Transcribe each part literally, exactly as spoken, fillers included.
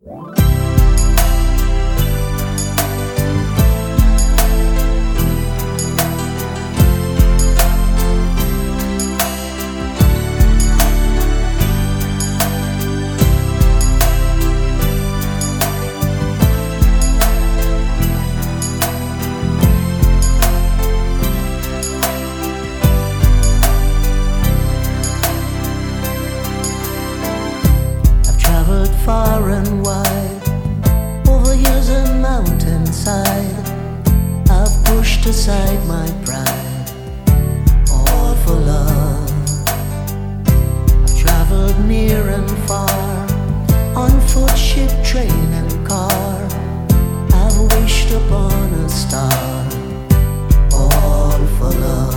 Far and wide, over hills and mountainside, I've pushed aside my pride, all for love. I've traveled near and far, on foot, ship, train and car. I've wished upon a star, all for love.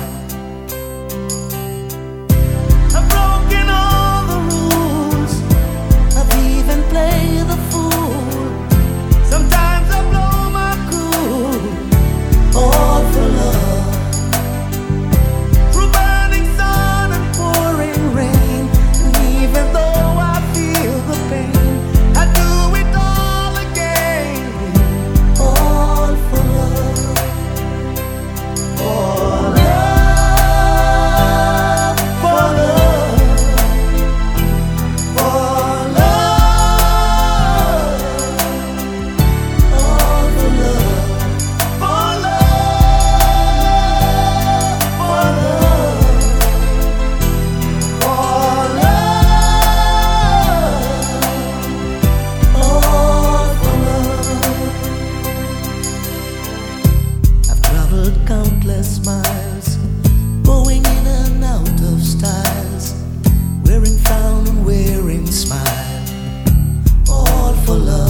Play the fool. Sometimes I blow my cool, all for love. Through burning sun and pouring rain, and even though I feel the pain, I do it all again, all for love. For love, for love, for love. Countless miles, going in and out of styles, wearing frown and wearing smile, all for love.